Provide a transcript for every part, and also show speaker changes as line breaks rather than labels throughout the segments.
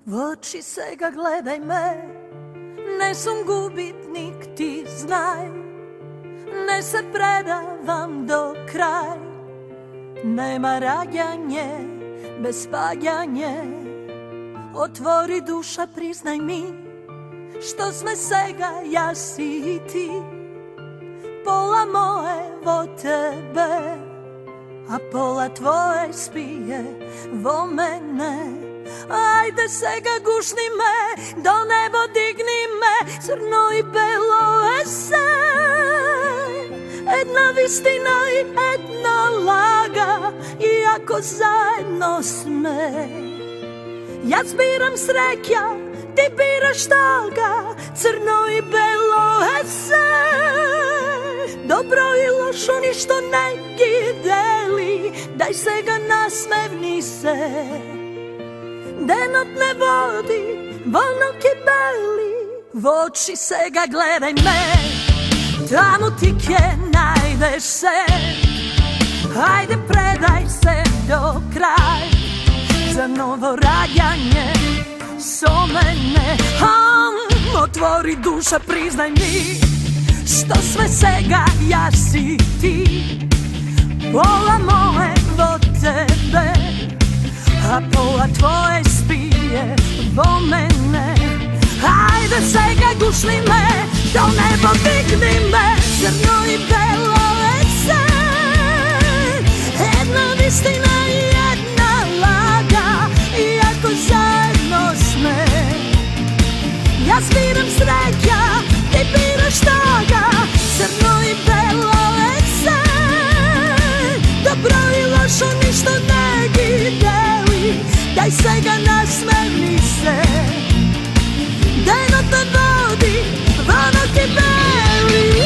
V oči сега gledaj me, ne sam gubitnik, ti znaj, ne se predavam do kraj. Nema rađanje bez pađanje, otvori duša, priznaj mi, što sme sega ja si i ti. Pola moje vo tebe, a pola tvoje spije vo mene. Ajde sega gušni me, do nebo digni me, crno i belo ese. Jedna vistina i jedna laga, iako zajedno sme. Ja zbiram sreća, ti biraš toga, crno i belo ese. Dobro i lošo ništo ne deli, daj sega nasmevni se. Denot ne vodi, volno kibeli, v oči sega gledaj me, tamo ti kje najdeš se. Ajde predaj se do kraj, za novo rađanje so mene. Otvori duša, priznaj mi, što sve sega ja si ti. Pola moje vo tebe, a pola tvoje spije vo mene. Ajde sega gušni me, do nebo digni me, crno i belo ese. Jedna vistina i jedna laga, iako zajedno sme. Ja zbiram sreća, ti biraš toga, crno i belo ese. Dobro i lošo ništo ne deli, daj sega nasmevni se. Denot ne vodi, volno kibeli.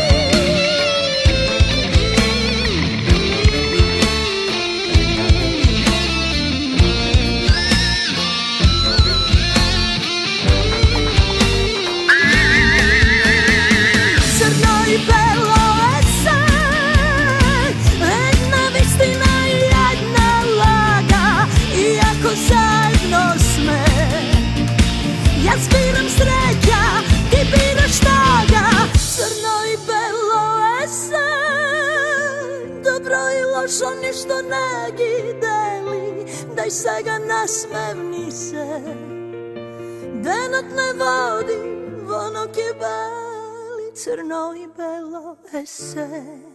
Zajedno sme. Ja zbiram sreća, ti biraš toga, crno i belo ese. Dobro i lošo ništo ne deli, daj sega nasmevni se. Denot ne vodi, volno kibeli, crno i belo ese.